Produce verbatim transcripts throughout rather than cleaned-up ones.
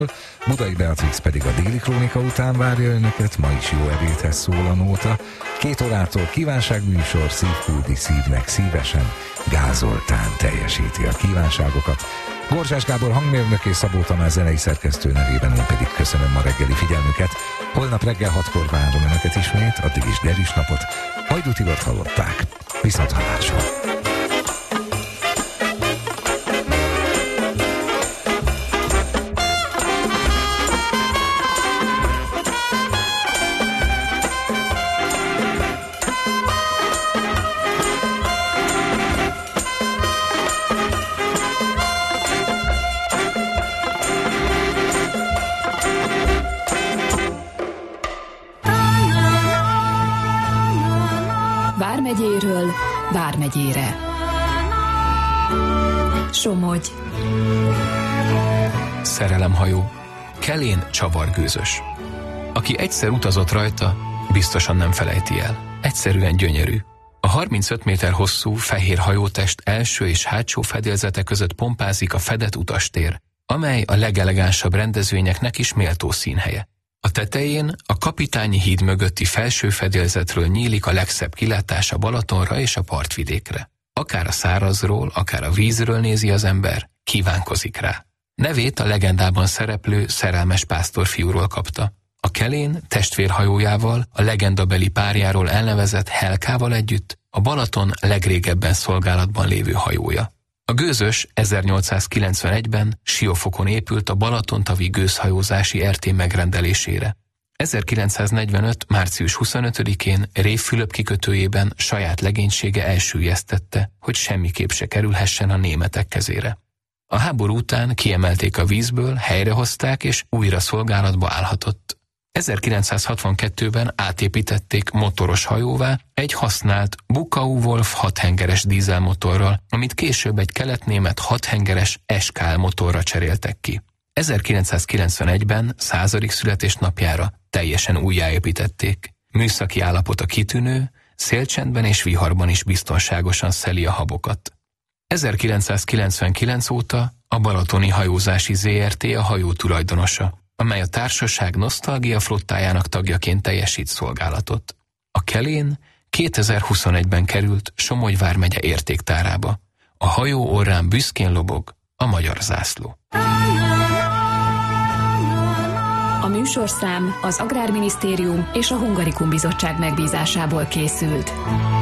Budai Beatrix pedig a Déli Krónika után várja önöket, ma is jó ebédhez szól a nóta. Két órától kívánságműsor, szívküldi szívnek szívesen, Gázoltán teljesíti a kívánságokat. Borzsás Gábor hangmérnök és Szabó Tamás zenei szerkesztő nevében én pedig köszönöm ma reggeli figyelmüket. Holnap reggel hatkor várom önöket ismét, addig is deris napot. Hajdú Tibort hallották. Viszont hallásra. Vármegyéről Vármegyére. Somogy. Szerelemhajó. Kelén csavargőzös. Aki egyszer utazott rajta, biztosan nem felejti el. Egyszerűen gyönyörű. A harmincöt méter hosszú, fehér hajótest első és hátsó fedélzete között pompázik a fedett utastér, amely a legelegánsabb rendezvényeknek is méltó színhelye. A tetején a Kapitányi híd mögötti felső fedélzetről nyílik a legszebb kilátás a Balatonra és a partvidékre. Akár a szárazról, akár a vízről nézi az ember, kívánkozik rá. Nevét a legendában szereplő szerelmes pásztorfiúról kapta. A Kelén testvérhajójával, a legendabeli párjáról elnevezett Helkával együtt a Balaton legrégebben szolgálatban lévő hajója. A gőzös ezernyolcszázkilencvenegyben Siófokon épült a Balatontavi gőzhajózási er té megrendelésére. ezerkilencszáznegyvenöt. március huszonötödikén Rév Fülöp kikötőjében saját legénysége elsüllyesztette, hogy semmiképp se kerülhessen a németek kezére. A háború után kiemelték a vízből, helyrehozták és újra szolgálatba állhatott. ezerkilencszázhatvankettőben átépítették motoros hajóvá egy használt Bukau Wolf hathengeres dízelmotorral, amit később egy keletnémet hathengeres es ká el motorra cseréltek ki. ezerkilencszázkilencvenegyben századik születésnapjára teljesen újjáépítették. Műszaki állapota kitűnő, szélcsendben és viharban is biztonságosan szeli a habokat. ezerkilencszázkilencvenkilenc óta a Balatoni Hajózási zé er té a hajó tulajdonosa, amely a társaság nosztalgia flottájának tagjaként teljesít szolgálatot. A Kelén kétezer-huszonegyben került Somogy vármegye értéktárába. A hajó orrán büszkén lobog a magyar zászló. A műsorszám az Agrárminisztérium és a Hungarikum Bizottság megbízásából készült.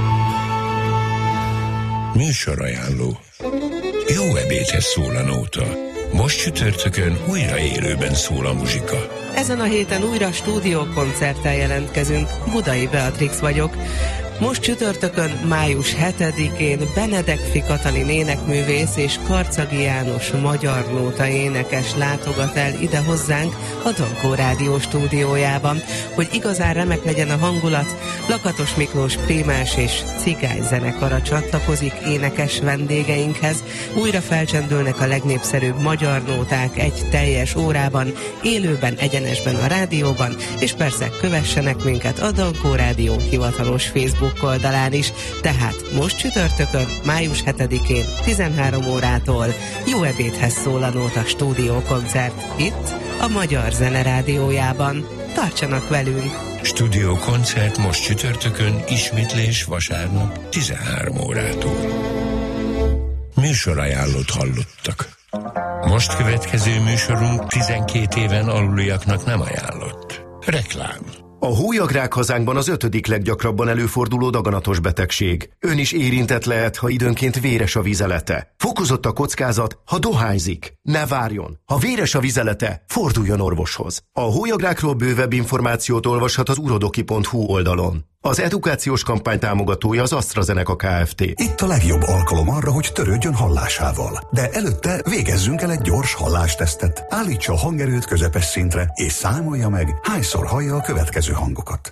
Műsorajánló. Jó ebédhez szól a nóta. Most csütörtökön újra élőben szól a muzsika. Ezen a héten újra stúdiókoncerttel jelentkezünk. Budai Beatrix vagyok. Most csütörtökön, május hetedikén Benedek Katalin énekművész és Karcagi János magyar nóta énekes látogat el ide hozzánk a Dankó Rádió stúdiójában. Hogy igazán remek legyen a hangulat, Lakatos Miklós prímás és cigány zenekara csatlakozik énekes vendégeinkhez. Újra felcsendülnek a legnépszerűbb magyar nóták egy teljes órában, élőben, egyenesben a rádióban, és persze kövessenek minket a Dankó Rádió hivatalos Facebook oldalán is. Tehát most csütörtökön, május hetedikén tizenhárom órától jó ebédhez szól a nóta stúdiókoncert itt a Magyar Zene Rádiójában. Tartsanak velünk! Stúdiókoncert most csütörtökön, ismétlés vasárnap tizenhárom órától. Műsorajánlót hallottak. Most következő műsorunk tizenkét éven aluliaknak nem ajánlott. Reklám. A hólyagrák hazánkban az ötödik leggyakrabban előforduló daganatos betegség. Ön is érintett lehet, ha időnként véres a vizelete. Fokozott a kockázat, ha dohányzik. Ne várjon! Ha véres a vizelete, forduljon orvoshoz. A hólyagrákról bővebb információt olvashat az urodoki pont hu oldalon. Az edukációs kampány támogatója az AstraZeneca Kft. Itt a legjobb alkalom arra, hogy törődjön hallásával. De előtte végezzünk el egy gyors hallástesztet. Állítsa a hangerőt közepes szintre, és számolja meg, hányszor hallja a következő hangokat.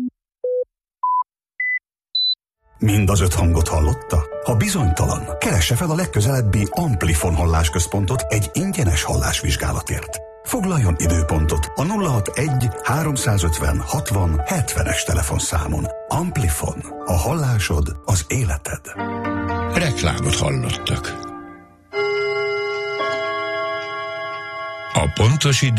Mind az öt hangot hallotta? Ha bizonytalan, keresse fel a legközelebbi Amplifon hallásközpontot egy ingyenes hallásvizsgálatért. Foglaljon időpontot a nulla hatvanegy háromszázötven hatvan hetvenes telefonszámon. Amplifon. A hallásod az életed. Reklámot hallottak. A pontos idő